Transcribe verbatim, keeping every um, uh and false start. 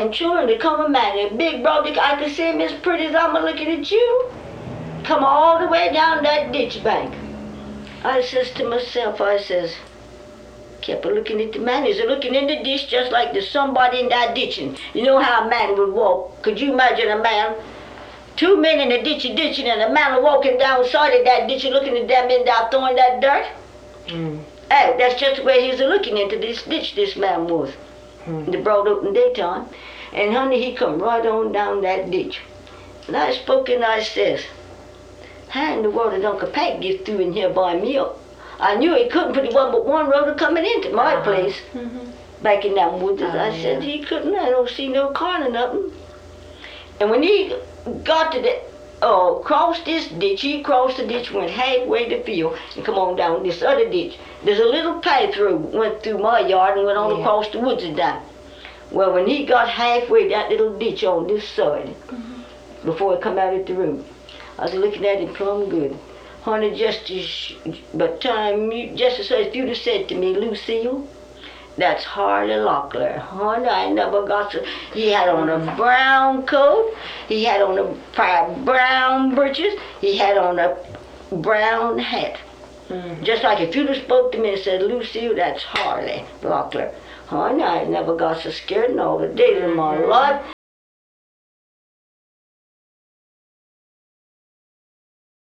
and children to come a man. And big brother, I could see him as pretty as I'm looking at you. Come all the way down that ditch bank. I says to myself, I says, kept looking at the man. He's looking in the ditch just like there's somebody in that ditch. And you know how a man would walk. Could you imagine a man, two men in the ditch ditching, and a man walking down side of that ditch looking at them in there throwing that dirt? Mm. Hey, that's just the way he's looking into this ditch, this man was. Mm. In the broad open daytime. And honey, he come right on down that ditch. And I spoke and I says, how in the world did Uncle Pat get through in here by me? I knew he couldn't, but he wasn't but one road coming into my uh-huh. place. Mm-hmm. Back in that woods. Oh, I said yeah. he couldn't. I don't see no car or nothing. And when he got to the, oh, crossed this ditch, he crossed the ditch, went halfway the field, and come on down this other ditch. There's a little path through, went through my yard and went on yeah. across the woods and down. Well, when he got halfway that little ditch on this side, mm-hmm. before he come out at the road, I was looking at him plumb good. Honey, just as, but time, you, just as if you'd have said to me, Lucille, that's Harley Locklear. Honey, I never got to, he had on a brown coat, he had on a pair of brown breeches, he had on a brown hat. Mm-hmm. Just like if you'd have spoke to me and said, Lucille, that's Harley Locklear. Honey, I never got so scared in all the days of my life.